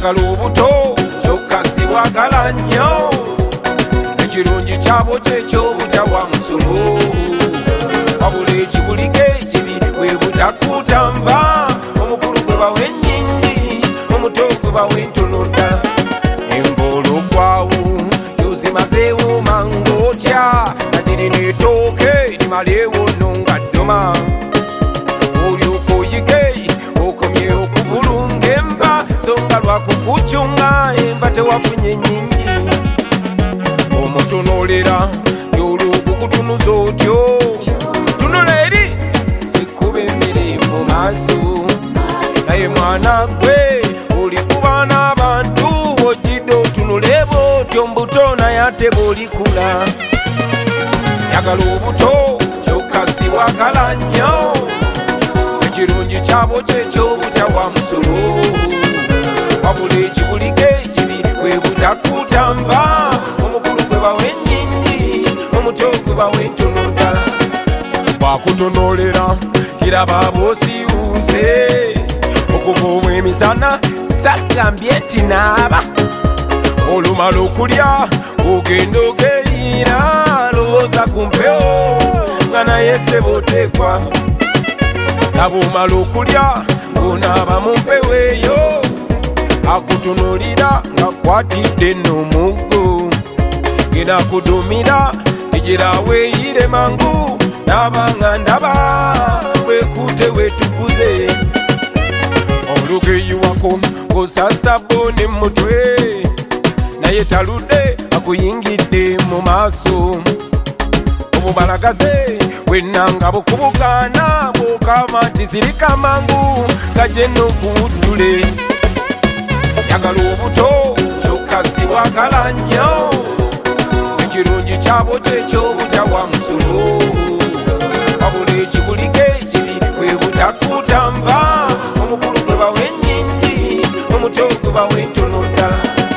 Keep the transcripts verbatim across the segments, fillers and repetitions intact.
njagala obuto kyokka sibwagala nnyo ekirungi kyabo kyekyobuta wa musolo wabula ekibuliko ekibi bwe butakutamba omukulu gwe bawa ennyingi omuto gwe bawa entono ddala embolo gwawu yozimazeewo mangu otya nadiri n'etooke limaleewo nno nga ddoma olyoka oyige okomye okubulunga emba so nga lwakukucunga emba tewafunye nnyingi omutunuulira y'olwokukutunuza otyo tunula eri sikuba emmere mu maaso naye mwana gwe oli kuba n'abantu ojjidde otunule bw'otyo mbuto naye ate bw'olikula njagala obuto kyokka sibwagala nnyo ekirungi kyabo kyekyobuta wa musolo wabula ekibuliko ekibi bwe butakutamba omukulu gwe bawa ennyingi omuto gwe bawa entono ddala bwakutonoolera kiraba bw'osiiwuuse okuva emisana sagambye nti naaba olumala okulya ogenda ogeeyira lowooza ku mpewo nga naye seboteekwa nabwomala okulya onaaba mu mpewo eyo akutunuulira nga kwatidde nno omuggo genda kudumira egera weeyire mangu nabanga ndaba wekuute wetukuze olugeyiwako ng'osasa bone mutwe naye taludde akuyingidde mu maaso obubalagaze bwennanga bukubugaana bw'okama nti zirika mangu gajje n'okuwuddule njagala obuto kyokka sibwagala nnyo ekirungi kyabo kyekyobuta wa musolo wabula ekibuliko ekibi bwe butakutamba omukulu gwe bawa ennyingi omuto gwe bawa entono ddala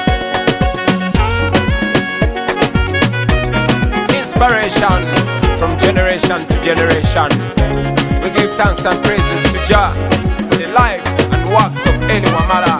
inspiration from generation to generation we give thanks and praises to Jah for the life and works of Eli Wamala.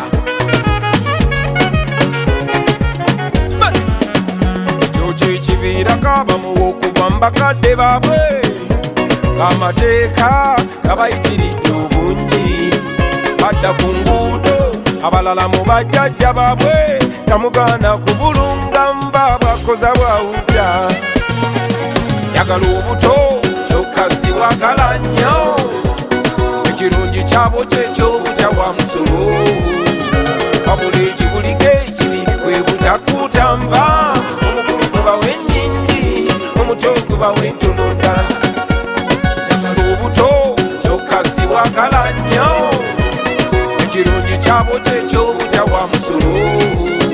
Ekiviirako abamu okuva mu bakadde baabwe ng'amateeka gabayitiridde obungi badda ku nguudo abalala mu bajjajja baabwe tamugaana kubulunga mba bwakoza bwawudda njagala obuto kyokka sibwagala nnyo ekirungi kyabo kyekyobuta wa musolo wabula ekibuliko ekibi bwe butakutamba omukulu gwe bawa ennyingi omuto gwe bawa entono ddala njagala obuto kyokka sibwagala nnyo ekirungi kyabo kyekyobuta wa musolo